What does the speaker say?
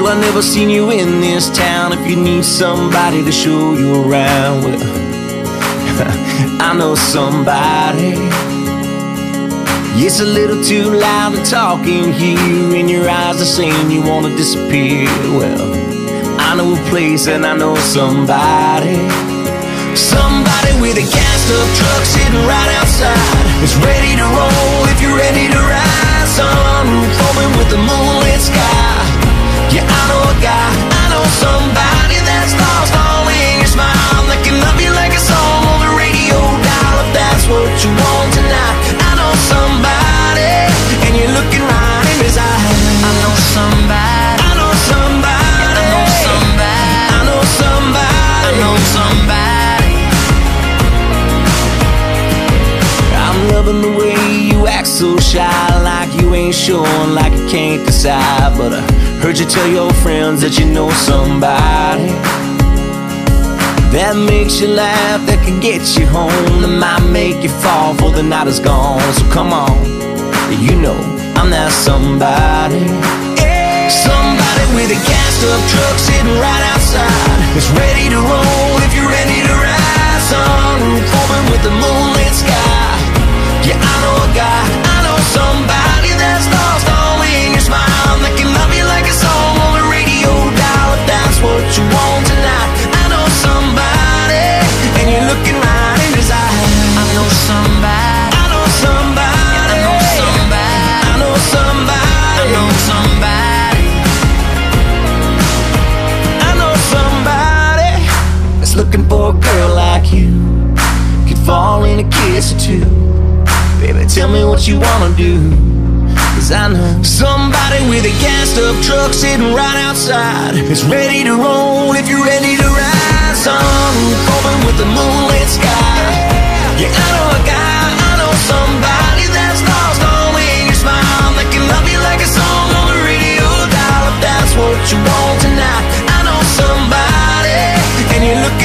Well, I never seen you in this town. If you need somebody to show you around, well, I know somebody. It's a little too loud to talk in here, and your eyes are saying you wanna disappear. Well, I know a place and I know somebody. Somebody with a gassed up truck sitting right outside. It's ready to roll if you're ready to ride. Sunroof open with the moonlit sky. Yeah, I know a guy, I know somebody that's lost all in your smile, that can love you like a song on the radio dial. If that's what you want tonight, I know somebody, and you're looking right in his eyes. I know somebody, I know somebody, I know somebody, I know somebody, I know somebody. I'm loving the way you act so shy, like you ain't sure, like you can't decide. But I heard you tell your friends that you know somebody that makes you laugh, that can get you home, that might make you fall before the night is gone. So come on, you know I'm that somebody. Somebody with a gassed up truck sitting right outside. It's ready to roll if you're ready to ride. Sunroof open with the moonlit sky. Yeah, I know a guy, I know somebody that's lost all in your smile, that can love you like a song on the radio dial. If that's what you want tonight, I know somebody, and you're looking right in his eyes. I know somebody, I know somebody, I know somebody, I know somebody, I know somebody. I know somebody that's looking for a girl like you, could fall in a kiss or two. Baby, tell me what you wanna do, 'cause I know somebody with a gassed up truck sitting right outside. It's ready to roll if you're ready to ride. Sunroof open with the moonlit sky. Yeah, I know a guy, I know somebody that's lost all in your smile, that can love you like a song on the radio dial. If that's what you want tonight, I know somebody, and you're looking